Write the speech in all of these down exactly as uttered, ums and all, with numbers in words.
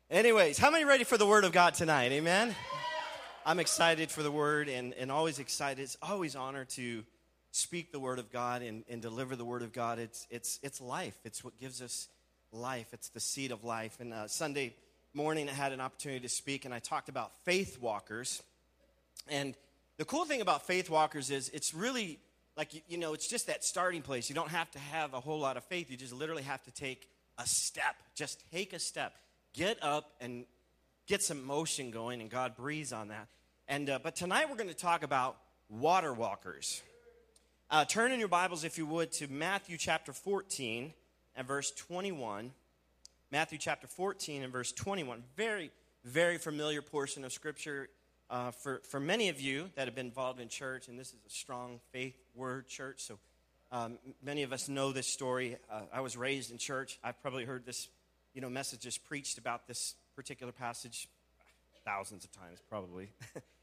Anyways, how many ready for the Word of God tonight? Amen? I'm excited for the Word and, and always excited. It's always an honor to speak the Word of God and, and deliver the Word of God. It's it's it's life. It's what gives us life. It's the seed of life. And uh, Sunday morning, I had an opportunity to speak, and I talked about faith walkers. And the cool thing about faith walkers is it's really like, you, you know, it's just that starting place. You don't have to have a whole lot of faith. You just literally have to take a step. Just take a step. Get up and get some motion going, and God breathes on that. And uh, but tonight we're going to talk about water walkers. Uh, turn in your Bibles, if you would, to Matthew chapter fourteen and verse twenty-one. Matthew chapter fourteen and verse twenty-one. Very, very familiar portion of Scripture uh, for, for many of you that have been involved in church, and this is a strong faith word church, so um, many of us know this story. Uh, I was raised in church. I've probably heard this you know, messages preached about this particular passage thousands of times, probably.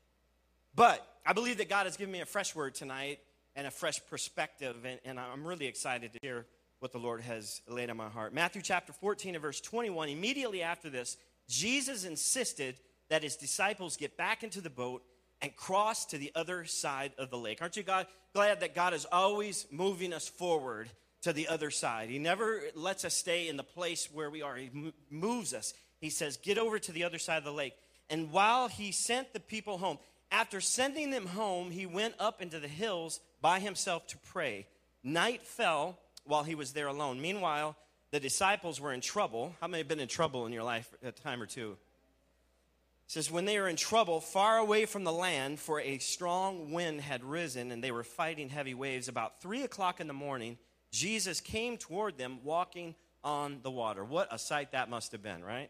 But I believe that God has given me a fresh word tonight and a fresh perspective, and, and I'm really excited to hear what the Lord has laid on my heart. Matthew chapter fourteen and verse twenty-one, immediately after this, Jesus insisted that his disciples get back into the boat and cross to the other side of the lake. Aren't you God, glad that God is always moving us forward to the other side? He never lets us stay in the place where we are. He m- moves us. He says, get over to the other side of the lake. And while he sent the people home, after sending them home, he went up into the hills by himself to pray. Night fell while he was there alone. Meanwhile, the disciples were in trouble. How many have been in trouble in your life a time or two? It says, when they were in trouble, far away from the land, for a strong wind had risen, and they were fighting heavy waves. About three o'clock in the morning, Jesus came toward them walking on the water. What a sight that must have been, right?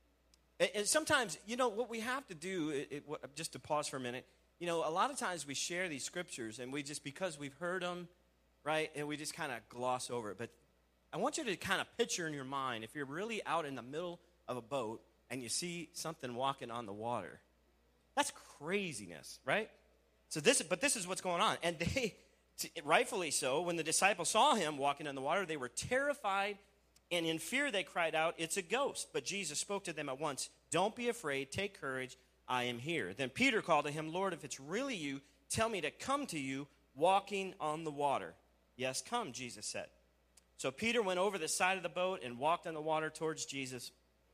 And sometimes, you know, what we have to do, it, it, just to pause for a minute, you know, a lot of times we share these scriptures and we just, because we've heard them, right, and we just kind of gloss over it. But I want you to kind of picture in your mind, if you're really out in the middle of a boat and you see something walking on the water, that's craziness, right? So this, but this is what's going on. And they... Rightfully so, when the disciples saw him walking on the water, they were terrified, and in fear they cried out, it's a ghost. But Jesus spoke to them at once, don't be afraid, take courage, I am here. Then Peter called to him, Lord, if it's really you, tell me to come to you walking on the water. Yes, come, Jesus said. So Peter went over the side of the boat and walked on the water towards Jesus.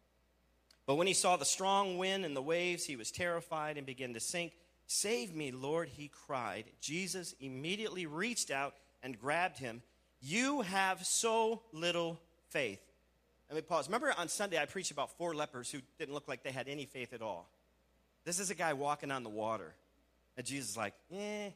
But when he saw the strong wind and the waves, he was terrified and began to sink. Save me, Lord, he cried. Jesus immediately reached out and grabbed him. You have so little faith. Let me pause. Remember on Sunday I preached about four lepers who didn't look like they had any faith at all. This is a guy walking on the water. And Jesus is like, eh.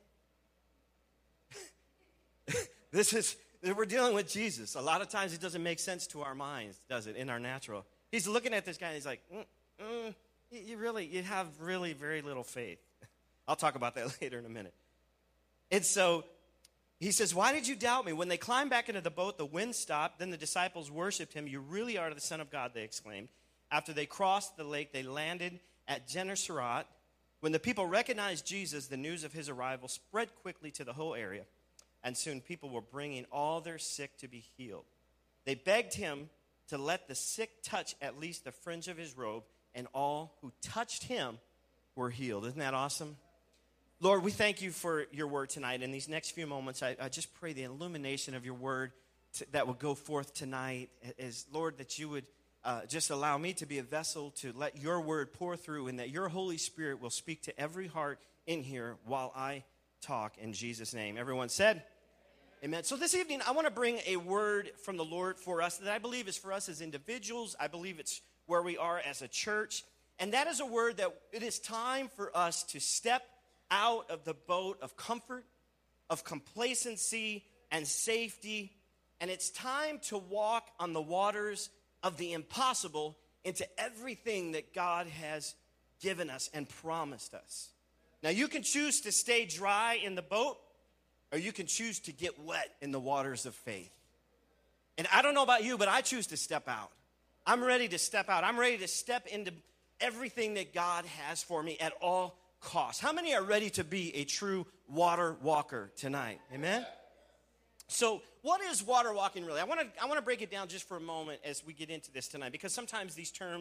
This is, we're dealing with Jesus. A lot of times it doesn't make sense to our minds, does it, in our natural. He's looking at this guy and he's like, mm, mm, you really, you have really very little faith. I'll talk about that later in a minute. And so he says, why did you doubt me? When they climbed back into the boat, the wind stopped. Then the disciples worshiped him. You really are the Son of God, they exclaimed. After they crossed the lake, they landed at Gennesaret. When the people recognized Jesus, the news of his arrival spread quickly to the whole area. And soon people were bringing all their sick to be healed. They begged him to let the sick touch at least the fringe of his robe, and all who touched him were healed. Isn't that awesome? Lord, we thank you for your word tonight. In these next few moments, I, I just pray the illumination of your word to, that will go forth tonight is, Lord, that you would uh, just allow me to be a vessel to let your word pour through, and that your Holy Spirit will speak to every heart in here while I talk in Jesus' name. Everyone said, amen. So this evening, I want to bring a word from the Lord for us that I believe is for us as individuals. I believe it's where we are as a church. And that is a word that it is time for us to step out of the boat of comfort, of complacency, and safety. And it's time to walk on the waters of the impossible into everything that God has given us and promised us. Now, you can choose to stay dry in the boat, or you can choose to get wet in the waters of faith. And I don't know about you, but I choose to step out. I'm ready to step out. I'm ready to step into everything that God has for me at all costs. How many are ready to be a true water walker tonight? Amen? So what is water walking really? I want to I want to break it down just for a moment as we get into this tonight, because sometimes these terms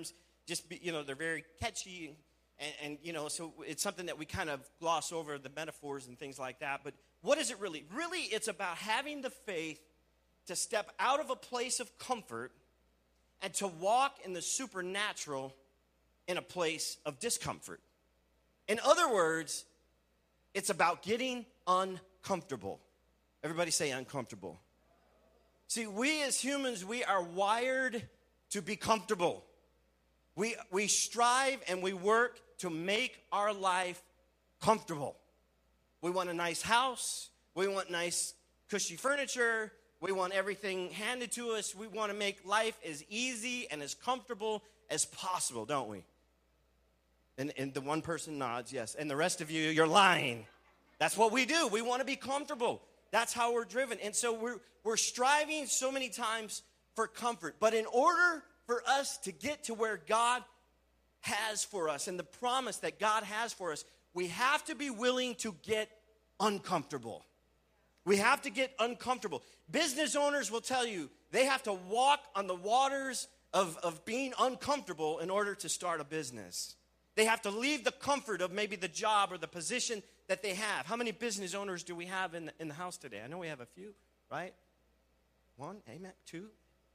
just, be, you know, they're very catchy. And, and, and, you know, so it's something that we kind of gloss over, the metaphors and things like that. But what is it really? Really, it's about having the faith to step out of a place of comfort and to walk in the supernatural in a place of discomfort. In other words, it's about getting uncomfortable. Everybody say uncomfortable. See, we as humans, we are wired to be comfortable. We, we strive and we work to make our life comfortable. We want a nice house. We want nice, cushy furniture. We want everything handed to us. We want to make life as easy and as comfortable as possible, don't we? And, and the one person nods, yes. And the rest of you, you're lying. That's what we do. We want to be comfortable. That's how we're driven. And so we're, we're striving so many times for comfort. But in order for us to get to where God has for us and the promise that God has for us, we have to be willing to get uncomfortable. We have to get uncomfortable. Business owners will tell you they have to walk on the waters of, of being uncomfortable in order to start a business. They have to leave the comfort of maybe the job or the position that they have. How many business owners do we have in the, in the house today? I know we have a few, right? One, amen, two.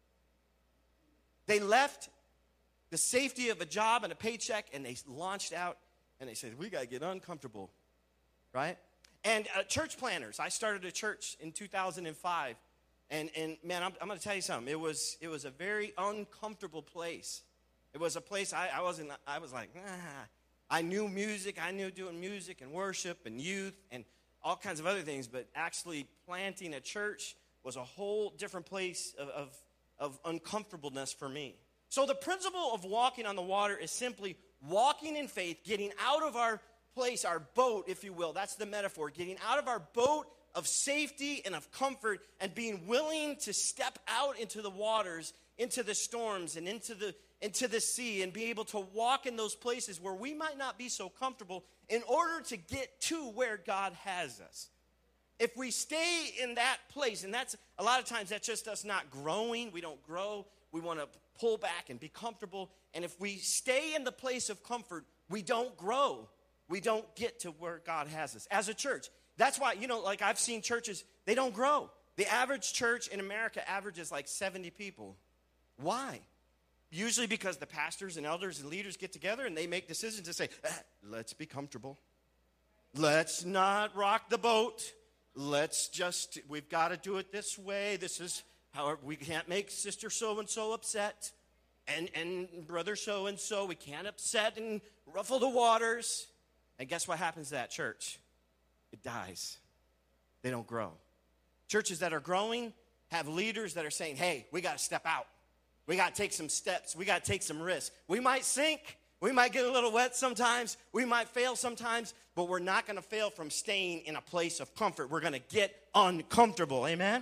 They left the safety of a job and a paycheck, and they launched out, and they said, we got to get uncomfortable, right? And uh, church planners, I started a church in two thousand five, and, and man, I'm, I'm going to tell you something. It was, it was a very uncomfortable place. It was a place I, I wasn't, I was like, nah. I knew music, I knew doing music and worship and youth and all kinds of other things, but actually planting a church was a whole different place of, of, of uncomfortableness for me. So the principle of walking on the water is simply walking in faith, getting out of our place, our boat, if you will. That's the metaphor. Getting out of our boat of safety and of comfort and being willing to step out into the waters, into the storms and into the into the sea and be able to walk in those places where we might not be so comfortable in order to get to where God has us. If we stay in that place, and that's a lot of times that's just us not growing. We don't grow. We want to pull back and be comfortable. And if we stay in the place of comfort, we don't grow. We don't get to where God has us as a church. That's why, you know, like I've seen churches, they don't grow. The average church in America averages like seventy people. Why? Usually because the pastors and elders and leaders get together and they make decisions and say, ah, let's be comfortable. Let's not rock the boat. Let's just, we've got to do it this way. This is how we can't make sister so-and-so upset and, and brother so-and-so. We can't upset and ruffle the waters. And guess what happens to that church? It dies. They don't grow. Churches that are growing have leaders that are saying, hey, we got to step out. We got to take some steps. We got to take some risks. We might sink. We might get a little wet sometimes. We might fail sometimes. But we're not going to fail from staying in a place of comfort. We're going to get uncomfortable. Amen?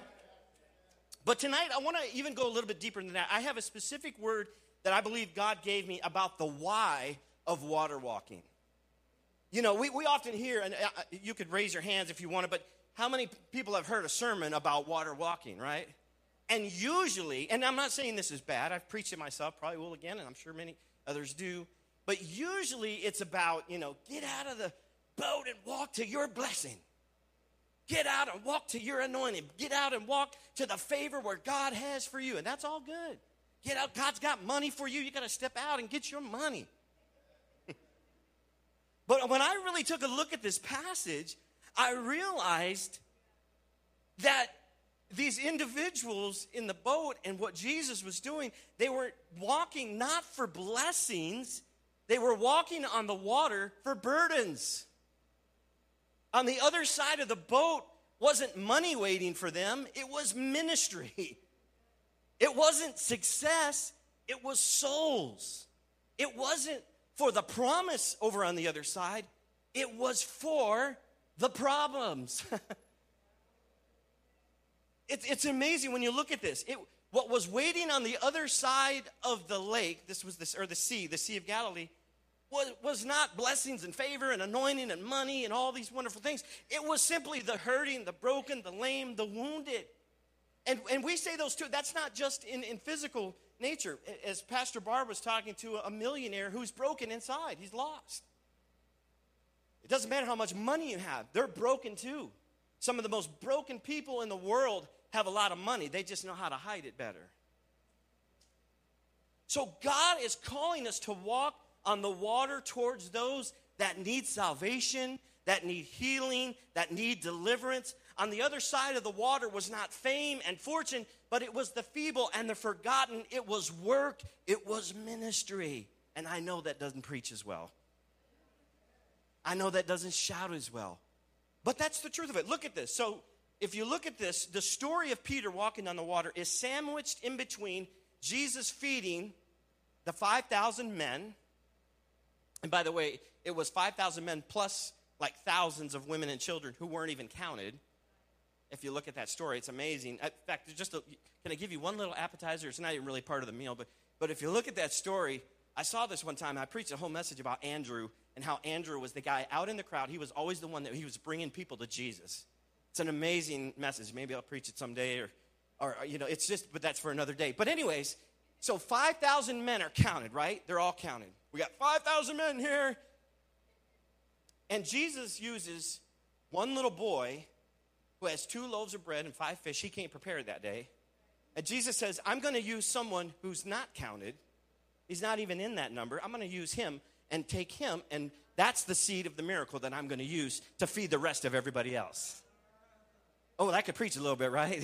But tonight, I want to even go a little bit deeper than that. I have a specific word that I believe God gave me about the why of water walking. You know, we, we often hear, and you could raise your hands if you want to, but how many people have heard a sermon about water walking, right? And usually, and I'm not saying this is bad, I've preached it myself, probably will again, and I'm sure many others do, but usually it's about, you know, get out of the boat and walk to your blessing. Get out and walk to your anointing. Get out and walk to the favor where God has for you, and that's all good. Get out, God's got money for you, you got to step out and get your money. But when I really took a look at this passage, I realized that these individuals in the boat and what Jesus was doing, they were walking not for blessings, they were walking on the water for burdens. On the other side of the boat wasn't money waiting for them, it was ministry. It wasn't success, it was souls. It wasn't for the promise over on the other side, it was for the problems. It's, it's amazing when you look at this. It, what was waiting on the other side of the lake, this was this, or the sea, the Sea of Galilee, was, was not blessings and favor and anointing and money and all these wonderful things. It was simply the hurting, the broken, the lame, the wounded. And, and we say those two, that's not just in, in physical nature. As Pastor Barb was talking to a millionaire who's broken inside, he's lost. It doesn't matter how much money you have, they're broken too. Some of the most broken people in the world have a lot of money. They just know how to hide it better. So God is calling us to walk on the water towards those that need salvation, that need healing, that need deliverance. On the other side of the water was not fame and fortune, but it was the feeble and the forgotten. It was work. It was ministry. And I know that doesn't preach as well. I know that doesn't shout as well. But that's the truth of it. Look at this. So if you look at this, the story of Peter walking on the water is sandwiched in between Jesus feeding the five thousand men. And by the way, it was five thousand men plus like thousands of women and children who weren't even counted. If you look at that story, it's amazing. In fact, just a, can I give you one little appetizer? It's not even really part of the meal, but but if you look at that story, I saw this one time. I preached a whole message about Andrew and how Andrew was the guy out in the crowd. He was always the one that he was bringing people to Jesus. It's an amazing message. Maybe I'll preach it someday, or, or you know, it's just, but that's for another day. But anyways, so five thousand men are counted, right? They're all counted. We got five thousand men here. And Jesus uses one little boy who has two loaves of bread and five fish. He came prepared that day. And Jesus says, I'm going to use someone who's not counted. He's not even in that number. I'm going to use him and take him, and that's the seed of the miracle that I'm going to use to feed the rest of everybody else. Oh, that could preach a little bit, right?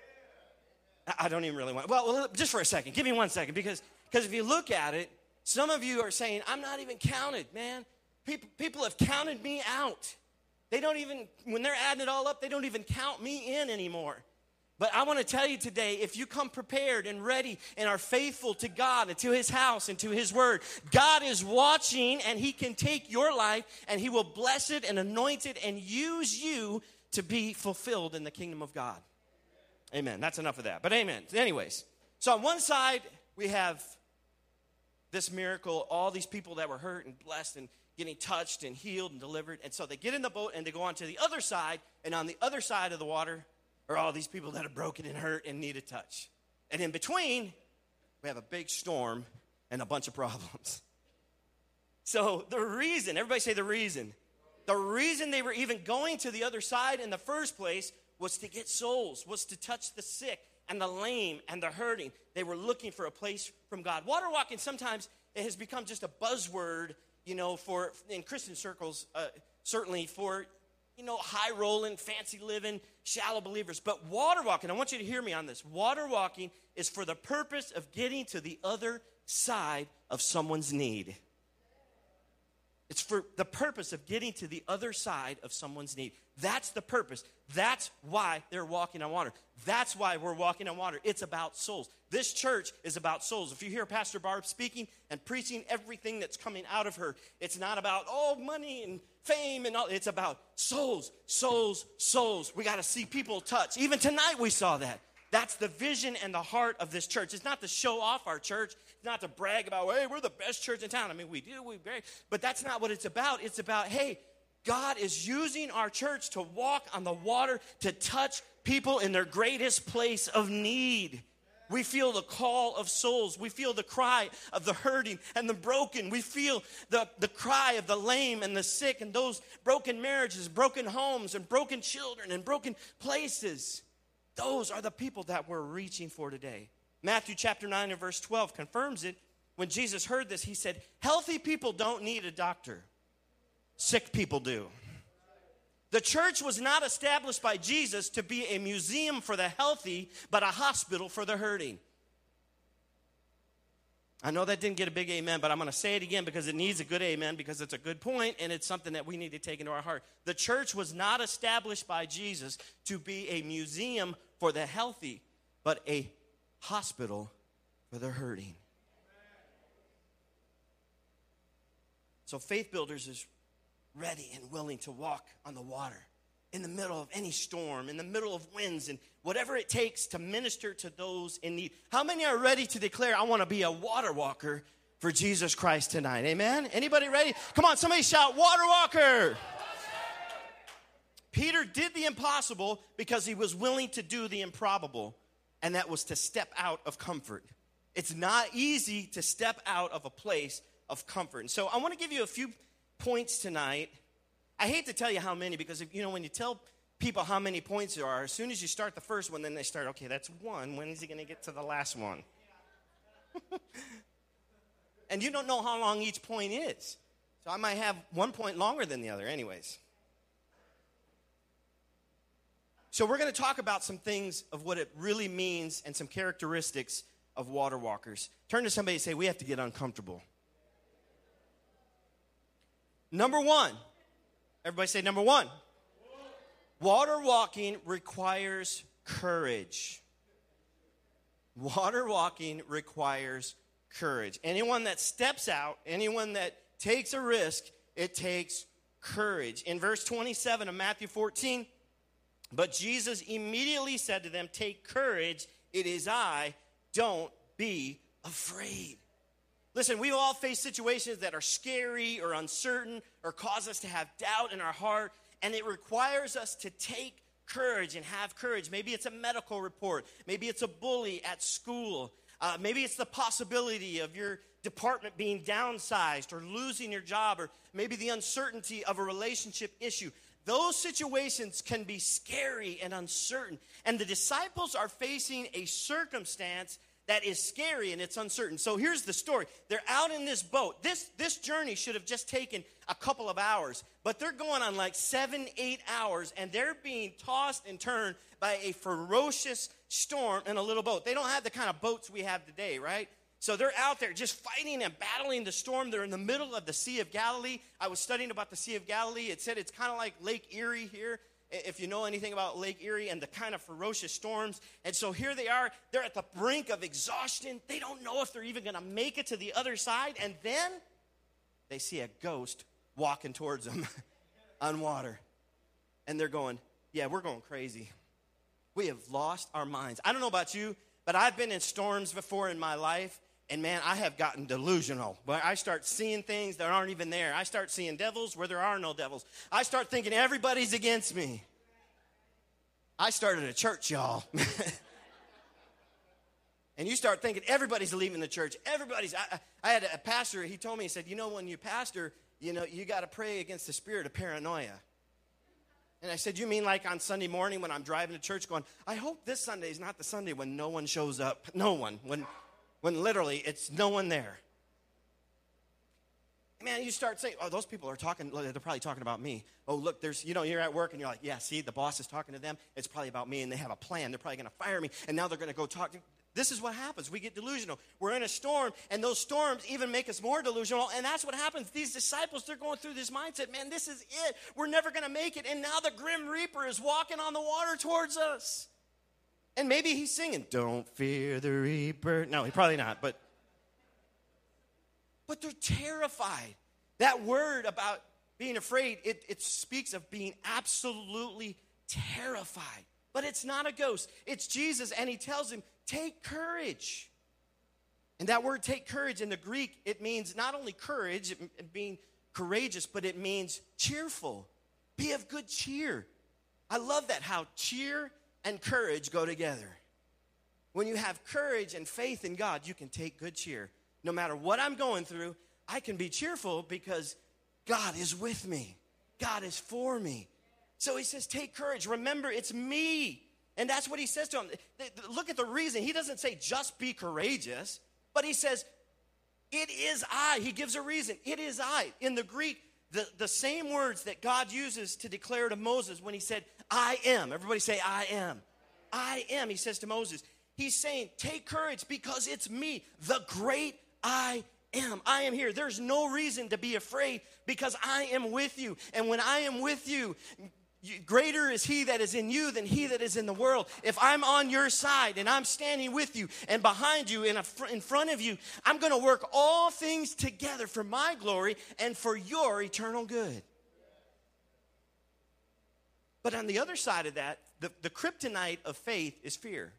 I don't even really want, well, well, just for a second. Give me one second, because because if you look at it, some of you are saying, I'm not even counted, man. People, people have counted me out. They don't even, when they're adding it all up, they don't even count me in anymore. But I want to tell you today, if you come prepared and ready and are faithful to God and to his house and to his word, God is watching, and he can take your life and he will bless it and anoint it and use you to be fulfilled in the kingdom of God. Amen. That's enough of that. But amen. Anyways, so on one side, we have this miracle, all these people that were hurt and blessed and getting touched and healed and delivered. And so they get in the boat and they go on to the other side. And on the other side of the water are all these people that are broken and hurt and need a touch. And in between, we have a big storm and a bunch of problems. So the reason, everybody say the reason. The reason they were even going to the other side in the first place was to get souls, was to touch the sick and the lame and the hurting. They were looking for a place from God. Water walking, sometimes it has become just a buzzword, you know, for in Christian circles, uh, certainly for, you know, high-rolling, fancy-living, shallow believers. But water walking, I want you to hear me on this. Water walking is for the purpose of getting to the other side of someone's need. It's for the purpose of getting to the other side of someone's need. That's the purpose. That's why they're walking on water. That's why we're walking on water. It's about souls. This church is about souls. If you hear Pastor Barb speaking and preaching everything that's coming out of her, it's not about, oh, money and fame and all. It's about souls, souls, souls. We got to see people touch. Even tonight we saw that. That's the vision and the heart of this church. It's not to show off our church. It's not to brag about, hey, we're the best church in town. I mean, we do, we brag. But that's not what it's about. It's about, hey, God is using our church to walk on the water, to touch people in their greatest place of need. We feel the call of souls. We feel the cry of the hurting and the broken. We feel the, the cry of the lame and the sick and those broken marriages, broken homes, and broken children and broken places. Those are the people that we're reaching for today. Matthew chapter nine and verse twelve confirms it. When Jesus heard this, he said, healthy people don't need a doctor. Sick people do. The church was not established by Jesus to be a museum for the healthy, but a hospital for the hurting. I know that didn't get a big amen, but I'm going to say it again because it needs a good amen, because it's a good point and it's something that we need to take into our heart. The church was not established by Jesus to be a museum for the healthy, but a hospital for the hurting. So Faith Builders is ready and willing to walk on the water in the middle of any storm, in the middle of winds, and whatever it takes to minister to those in need. How many are ready to declare, I want to be a water walker for Jesus Christ tonight? Amen? Anybody ready? Come on, somebody shout, water walker. Peter did the impossible because he was willing to do the improbable, and that was to step out of comfort. It's not easy to step out of a place of comfort. And so I want to give you a few points tonight. I hate to tell you how many, because if, you know, when you tell people how many points there are, as soon as you start the first one, then they start, okay, that's one. When is he going to get to the last one? And you don't know how long each point is. So I might have one point longer than the other anyways. So we're going to talk about some things of what it really means and some characteristics of water walkers. Turn to somebody and say, we have to get uncomfortable. Number one. Everybody say number one. Water walking requires courage. Water walking requires courage. Anyone that steps out, anyone that takes a risk, it takes courage. In verse twenty-seven of Matthew fourteen, but Jesus immediately said to them, take courage, it is I, don't be afraid. Listen, we all face situations that are scary or uncertain or cause us to have doubt in our heart, and it requires us to take courage and have courage. Maybe it's a medical report. Maybe it's a bully at school. Uh, maybe it's the possibility of your department being downsized or losing your job, or maybe the uncertainty of a relationship issue. Those situations can be scary and uncertain. And the disciples are facing a circumstance that is scary and it's uncertain. So here's the story. They're out in this boat. This, this journey should have just taken a couple of hours, but they're going on like seven, eight hours, and they're being tossed and turned by a ferocious storm in a little boat. They don't have the kind of boats we have today, right? So they're out there just fighting and battling the storm. They're in the middle of the Sea of Galilee. I was studying about the Sea of Galilee. It said it's kind of like Lake Erie here, if you know anything about Lake Erie and the kind of ferocious storms. And so here they are. They're at the brink of exhaustion. They don't know if they're even going to make it to the other side. And then they see a ghost walking towards them on water. And they're going, yeah, we're going crazy. We have lost our minds. I don't know about you, but I've been in storms before in my life. And man, I have gotten delusional. But I start seeing things that aren't even there. I start seeing devils where there are no devils. I start thinking everybody's against me. I started a church, y'all. And you start thinking everybody's leaving the church. Everybody's, I, I had a pastor, he told me, he said, you know, when you pastor, you know, you got to pray against the spirit of paranoia. And I said, you mean like on Sunday morning when I'm driving to church going, I hope this Sunday is not the Sunday when no one shows up. No one. When... When literally, it's no one there. Man, you start saying, oh, those people are talking, they're probably talking about me. Oh, look, there's, you know, you're at work and you're like, yeah, see, the boss is talking to them. It's probably about me, and they have a plan. They're probably going to fire me, and now they're going to go talk. This is what happens. We get delusional. We're in a storm, and those storms even make us more delusional, and that's what happens. These disciples, they're going through this mindset, man, this is it. We're never going to make it, and now the Grim Reaper is walking on the water towards us. And maybe he's singing, don't fear the reaper. No, he probably not, but but they're terrified. That word about being afraid, it, it speaks of being absolutely terrified. But it's not a ghost. It's Jesus, and he tells him, take courage. And that word, take courage, in the Greek, it means not only courage, it, being courageous, but it means cheerful. Be of good cheer. I love that, how cheer and courage go together. When you have courage and faith in God, you can take good cheer. No matter what I'm going through, I can be cheerful because God is with me. God is for me. So he says, take courage. Remember, it's me. And that's what he says to him. Look at the reason. He doesn't say just be courageous, but he says, it is I. He gives a reason. It is I. In the Greek, the, the same words that God uses to declare to Moses when he said, I am. Everybody say, I am. I am, he says to Moses. He's saying, take courage because it's me, the great I am. I am here. There's no reason to be afraid because I am with you. And when I am with you, greater is he that is in you than he that is in the world. If I'm on your side and I'm standing with you and behind you and in front of you, I'm going to work all things together for my glory and for your eternal good. But on the other side of that, the, the kryptonite of faith is fear.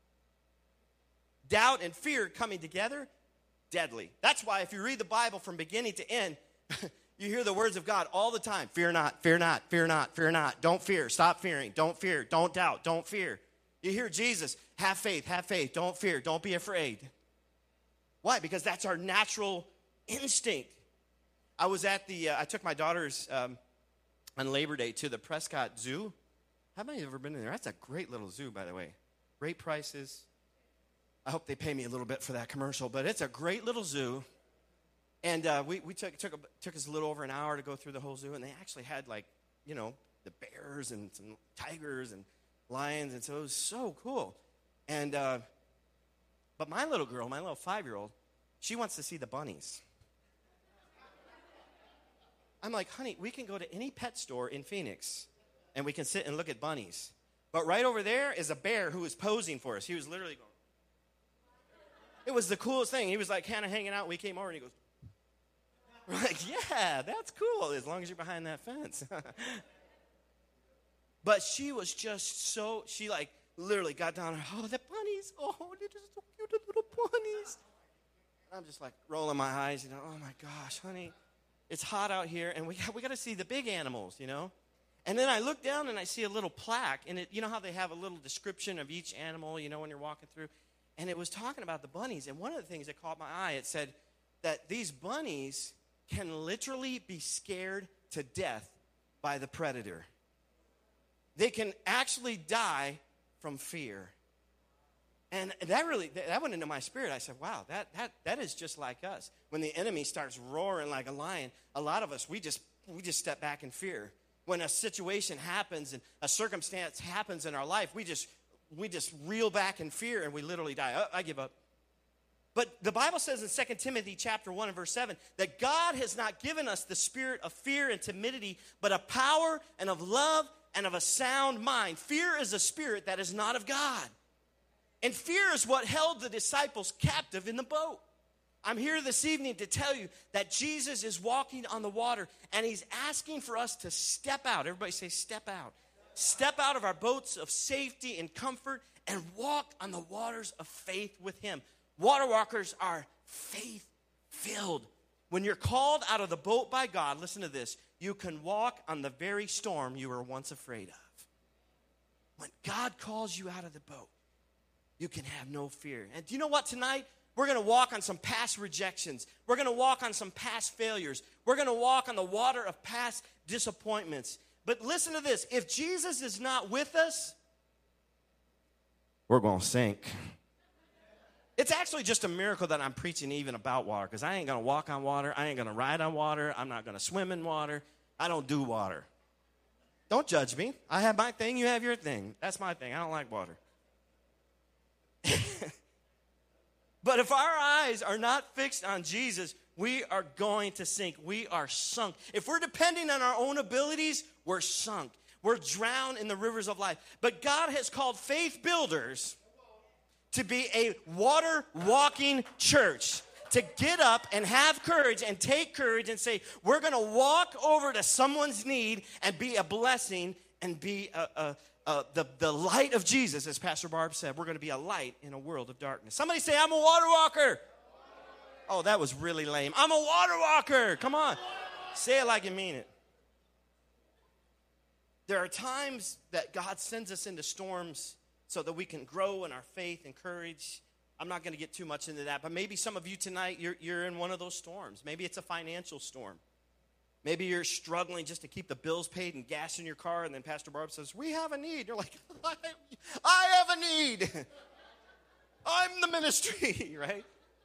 Doubt and fear coming together, deadly. That's why if you read the Bible from beginning to end, you hear the words of God all the time. Fear not, fear not, fear not, fear not. Don't fear, stop fearing. Don't fear, don't doubt, don't fear. You hear Jesus, have faith, have faith. Don't fear, don't be afraid. Why? Because that's our natural instinct. I was at the, uh, I took my daughters um, on Labor Day to the Prescott Zoo. How many have ever been in there? That's a great little zoo, by the way. Great prices. I hope they pay me a little bit for that commercial, but it's a great little zoo. And uh, we, we took, took, a, took us a little over an hour to go through the whole zoo, and they actually had, like, you know, the bears and some tigers and lions, and so it was so cool. And, uh, but my little girl, my little five-year-old, she wants to see the bunnies. I'm like, honey, we can go to any pet store in Phoenix, and we can sit and look at bunnies. But right over there is a bear who was posing for us. He was literally going. It was the coolest thing. He was like kind of hanging out. We came over, and he goes, we're like, yeah, that's cool, as long as you're behind that fence. But she was just so, she like literally got down, oh, the bunnies, oh, they're just so cute, the little bunnies. I'm just like rolling my eyes, you know, oh my gosh, honey, it's hot out here, and we got, we got to see the big animals, you know. And then I look down, and I see a little plaque, and it, you know how they have a little description of each animal, you know, when you're walking through. And it was talking about the bunnies, and one of the things that caught my eye, it said that these bunnies can literally be scared to death by the predator. They can actually die from fear. And that really, that went into my spirit. I said, wow, that that that is just like us. When the enemy starts roaring like a lion, a lot of us, we just we just step back in fear. When a situation happens and a circumstance happens in our life, we just we just reel back in fear and we literally die. Oh, I give up. But the Bible says in Second Timothy chapter one and verse seven that God has not given us the spirit of fear and timidity, but of power and of love and of a sound mind. Fear is a spirit that is not of God. And fear is what held the disciples captive in the boat. I'm here this evening to tell you that Jesus is walking on the water, and he's asking for us to step out. Everybody say step out. Step out of our boats of safety and comfort and walk on the waters of faith with him. Water walkers are faith-filled. When you're called out of the boat by God, listen to this, you can walk on the very storm you were once afraid of. When God calls you out of the boat, you can have no fear. And do you know what? Tonight, we're going to walk on some past rejections. We're going to walk on some past failures. We're going to walk on the water of past disappointments. But listen to this. If Jesus is not with us, we're going to sink. It's actually just a miracle that I'm preaching even about water, because I ain't going to walk on water. I ain't going to ride on water. I'm not going to swim in water. I don't do water. Don't judge me. I have my thing. You have your thing. That's my thing. I don't like water. But if our eyes are not fixed on Jesus, we are going to sink. We are sunk. If we're depending on our own abilities, we're sunk. We're drowned in the rivers of life. But God has called faith builders to be a water-walking church, to get up and have courage and take courage and say, we're going to walk over to someone's need and be a blessing and be a, a Uh, the, the light of Jesus, as Pastor Barb said. We're going to be a light in a world of darkness. Somebody say, I'm a water walker. Oh, that was really lame. I'm a water walker. Come on. Say it like you mean it. There are times that God sends us into storms so that we can grow in our faith and courage. I'm not going to get too much into that, but maybe some of you tonight, you're, you're in one of those storms. Maybe it's a financial storm. Maybe you're struggling just to keep the bills paid and gas in your car, and then Pastor Barb says, we have a need. You're like, I, I have a need. I'm the ministry, right?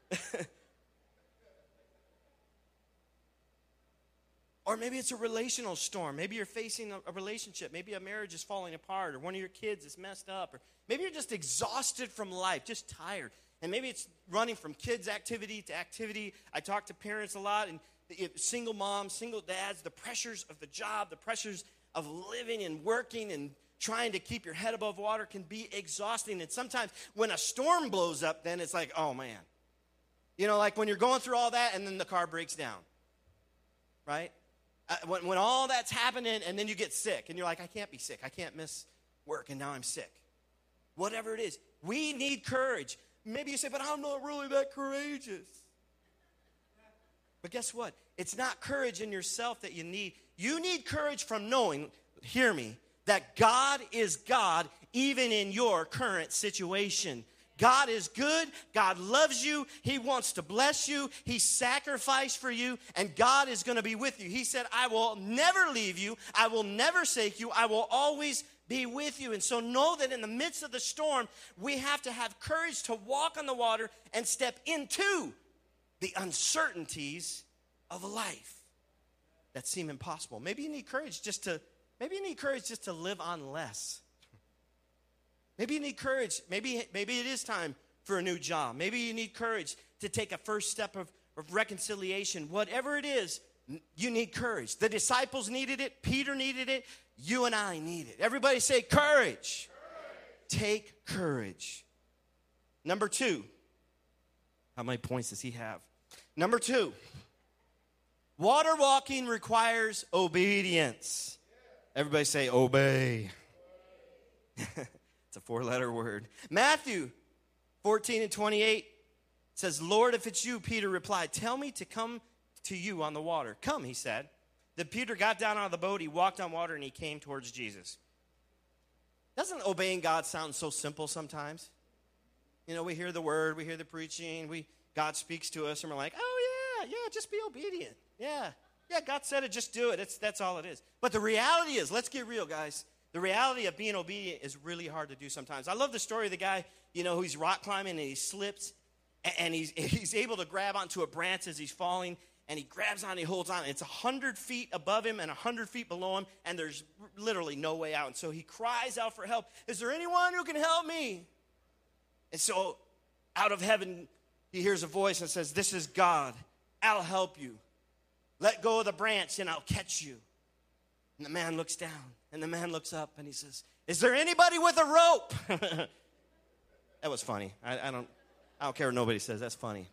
Or maybe it's a relational storm. Maybe you're facing a, a relationship. Maybe a marriage is falling apart, or one of your kids is messed up, or maybe you're just exhausted from life, just tired. And maybe it's running from kids' activity to activity. I talk to parents a lot, and single moms, single dads, the pressures of the job, the pressures of living and working and trying to keep your head above water can be exhausting. And sometimes when a storm blows up, then it's like, oh, man. You know, like when you're going through all that and then the car breaks down, right? Uh, when, when all that's happening and then you get sick and you're like, I can't be sick. I can't miss work, and now I'm sick. Whatever it is, we need courage. Maybe you say, but I'm not really that courageous. But guess what? It's not courage in yourself that you need. You need courage from knowing, hear me, that God is God even in your current situation. God is good. God loves you. He wants to bless you. He sacrificed for you, and God is going to be with you. He said, I will never leave you. I will never forsake you. I will always be with you. And so know that in the midst of the storm, we have to have courage to walk on the water and step into the uncertainties of life that seem impossible. Maybe you need courage just to, maybe you need courage just to live on less. Maybe you need courage. Maybe, maybe it is time for a new job. Maybe you need courage to take a first step of, of reconciliation. Whatever it is, you need courage. The disciples needed it. Peter needed it. You and I need it. Everybody say courage. Courage. Take courage. Number two. How many points does he have? Number two. Water walking requires obedience. Everybody say obey. It's a four-letter word. Matthew fourteen and twenty-eight says, Lord, if it's you, Peter replied, tell me to come to you on the water. Come, he said. Then Peter got down out of the boat, he walked on water, and he came towards Jesus. Doesn't obeying God sound so simple sometimes? You know, we hear the word, we hear the preaching, we God speaks to us, and we're like, oh, yeah, yeah, just be obedient. Yeah, yeah, God said it, just do it. It's, that's all it is. But the reality is, let's get real, guys. The reality of being obedient is really hard to do sometimes. I love the story of the guy, you know, who's rock climbing, and he slips, and he's, he's able to grab onto a branch as he's falling, and he grabs on and he holds on. It's one hundred feet above him and one hundred feet below him, and there's literally no way out. And so he cries out for help. Is there anyone who can help me? And so out of heaven, he hears a voice and says, this is God. I'll help you. Let go of the branch, and I'll catch you. And the man looks down, and the man looks up, and he says, is there anybody with a rope? That was funny. I, I don't I don't care what nobody says. That's funny.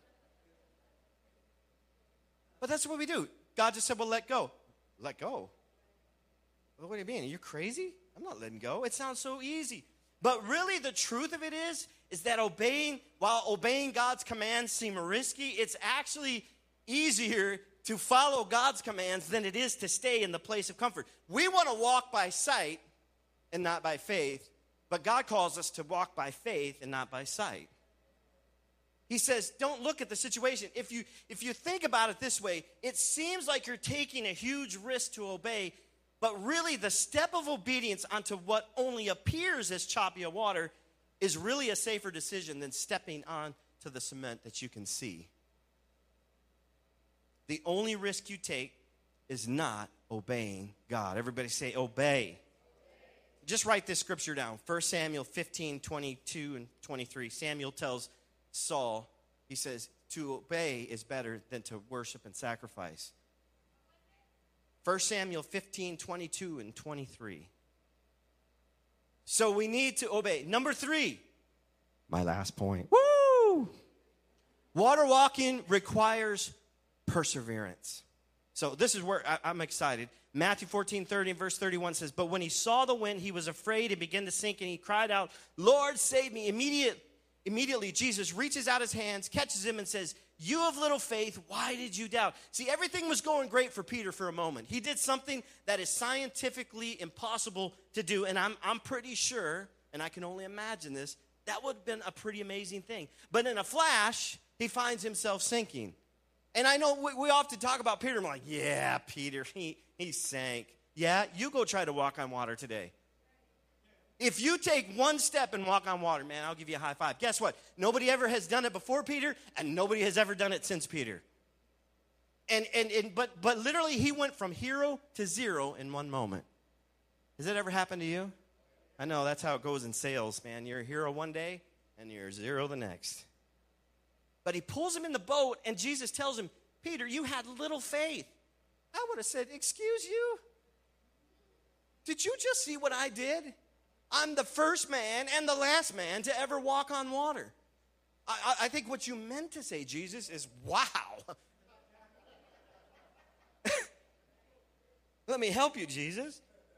But that's what we do. God just said, well, let go. Let go? Well, what do you mean? Are you crazy? I'm not letting go. It sounds so easy. But really, the truth of it is, is that obeying, while obeying God's commands seem risky, it's actually easier to follow God's commands than it is to stay in the place of comfort. We want to walk by sight and not by faith, but God calls us to walk by faith and not by sight. He says, don't look at the situation. If you, if you think about it this way, it seems like you're taking a huge risk to obey, but really the step of obedience onto what only appears as choppy water is really a safer decision than stepping on to the cement that you can see. The only risk you take is not obeying God. Everybody say, obey. Just write this scripture down. First Samuel fifteen, twenty-two and twenty-three. Samuel tells Saul, he says, to obey is better than to worship and sacrifice. First Samuel fifteen, twenty-two and twenty-three. So we need to obey. Number three, my last point. Woo! Water walking requires perseverance. So this is where I, I'm excited. Matthew fourteen, thirty and verse thirty-one says, but when he saw the wind, he was afraid and began to sink, and he cried out, Lord, save me. Immediate, immediately, Jesus reaches out his hands, catches him, and says, you of little faith, why did you doubt? See, everything was going great for Peter for a moment. He did something that is scientifically impossible to do, and I'm, I'm pretty sure, and I can only imagine this, that would have been a pretty amazing thing. But in a flash, he finds himself sinking. And I know we, we often talk about Peter. I'm like, yeah, Peter, he, he sank. Yeah, you go try to walk on water today. If you take one step and walk on water, man, I'll give you a high five. Guess what? Nobody ever has done it before Peter, and nobody has ever done it since Peter. And and, and but but literally, he went from hero to zero in one moment. Has that ever happened to you? I know that's how it goes in sales, man. You're a hero one day, and you're zero the next. But he pulls him in the boat, and Jesus tells him, Peter, you had little faith. I would have said, excuse you? Did you just see what I did? I'm the first man and the last man to ever walk on water. I, I, I think what you meant to say, Jesus, is wow. Let me help you, Jesus.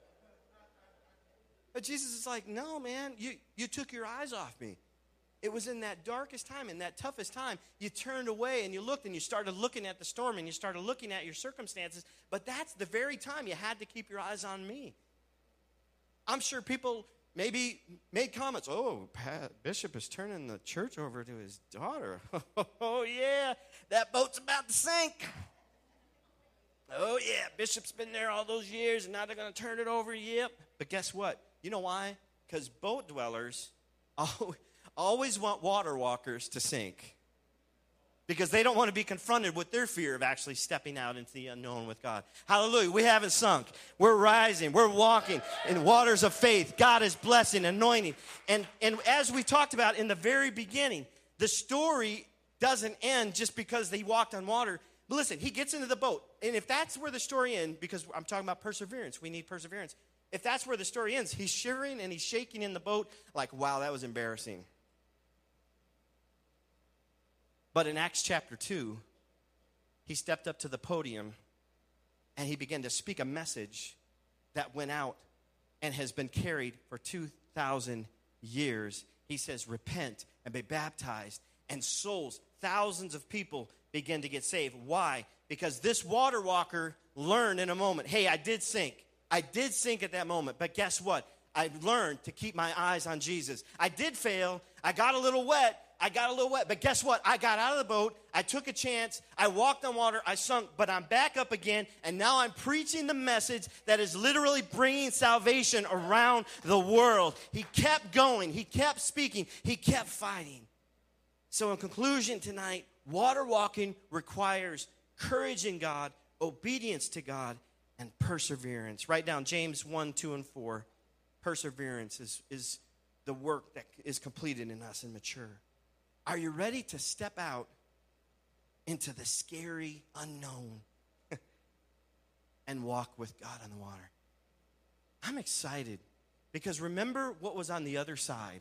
But Jesus is like, no, man, you, you took your eyes off me. It was in that darkest time, in that toughest time, you turned away and you looked and you started looking at the storm and you started looking at your circumstances. But that's the very time you had to keep your eyes on me. I'm sure people maybe made comments. Oh, Pat, Bishop is turning the church over to his daughter. Oh, yeah, that boat's about to sink. Oh, yeah, Bishop's been there all those years, and now they're going to turn it over. Yep. But guess what? You know why? Because boat dwellers always want water walkers to sink. Because they don't want to be confronted with their fear of actually stepping out into the unknown with God. Hallelujah. We haven't sunk. We're rising. We're walking in waters of faith. God is blessing, anointing. And, and as we talked about in the very beginning, the story doesn't end just because they walked on water. But listen, he gets into the boat. And if that's where the story ends, because I'm talking about perseverance, we need perseverance. If that's where the story ends, he's shivering and he's shaking in the boat like, wow, that was embarrassing. But in Acts chapter two, he stepped up to the podium and he began to speak a message that went out and has been carried for two thousand years. He says, repent and be baptized, and souls, thousands of people begin to get saved. Why? Because this water walker learned in a moment, hey, I did sink. I did sink at that moment, but guess what? I learned to keep my eyes on Jesus. I did fail. I got a little wet. I got a little wet, but guess what? I got out of the boat. I took a chance. I walked on water. I sunk, but I'm back up again, and now I'm preaching the message that is literally bringing salvation around the world. He kept going. He kept speaking. He kept fighting. So in conclusion tonight, water walking requires courage in God, obedience to God, and perseverance. Write down James one, two, and four. Perseverance is, is the work that is completed in us and mature. Are you ready to step out into the scary unknown and walk with God on the water? I'm excited because remember what was on the other side?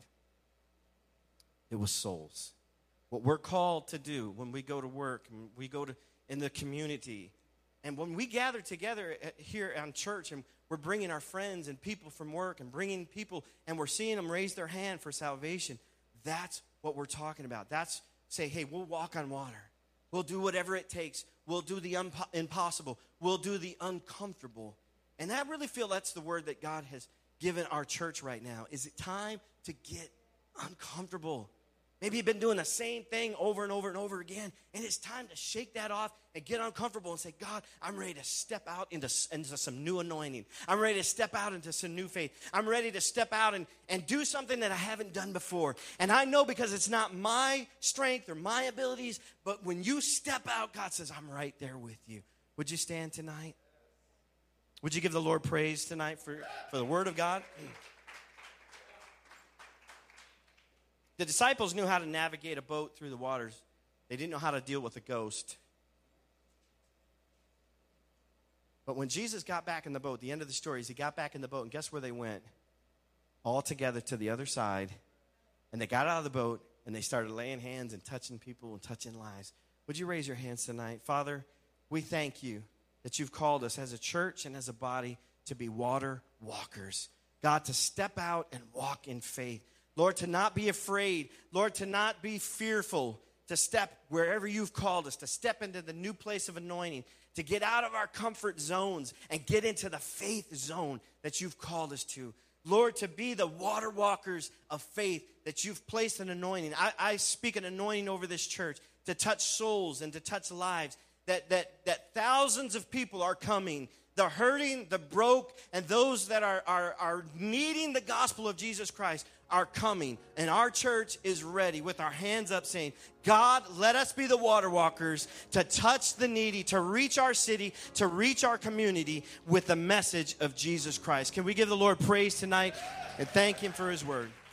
It was souls. What we're called to do when we go to work, and we go to in the community, and when we gather together here on church and we're bringing our friends and people from work and bringing people and we're seeing them raise their hand for salvation, that's what we're talking about. That's say, hey, we'll walk on water. We'll do whatever it takes. We'll do the unpo- impossible. We'll do the uncomfortable. And I really feel that's the word that God has given our church right now. Is it time to get uncomfortable? Maybe you've been doing the same thing over and over and over again, and it's time to shake that off and get uncomfortable and say, God, I'm ready to step out into, into some new anointing. I'm ready to step out into some new faith. I'm ready to step out and, and do something that I haven't done before. And I know because it's not my strength or my abilities, but when you step out, God says, I'm right there with you. Would you stand tonight? Would you give the Lord praise tonight for, for the word of God? The disciples knew how to navigate a boat through the waters. They didn't know how to deal with a ghost. But when Jesus got back in the boat, the end of the story is he got back in the boat, and guess where they went? All together to the other side. And they got out of the boat, and they started laying hands and touching people and touching lives. Would you raise your hands tonight? Father, we thank you that you've called us as a church and as a body to be water walkers. God, to step out and walk in faith. Lord, to not be afraid. Lord, to not be fearful. To step wherever you've called us. To step into the new place of anointing. To get out of our comfort zones and get into the faith zone that you've called us to. Lord, to be the water walkers of faith that you've placed an anointing. I, I speak an anointing over this church to touch souls and to touch lives. That, that, that thousands of people are coming. The hurting, the broke, and those that are, are, are needing the gospel of Jesus Christ are coming. And our church is ready with our hands up saying, God, let us be the water walkers to touch the needy, to reach our city, to reach our community with the message of Jesus Christ. Can we give the Lord praise tonight and thank him for his word?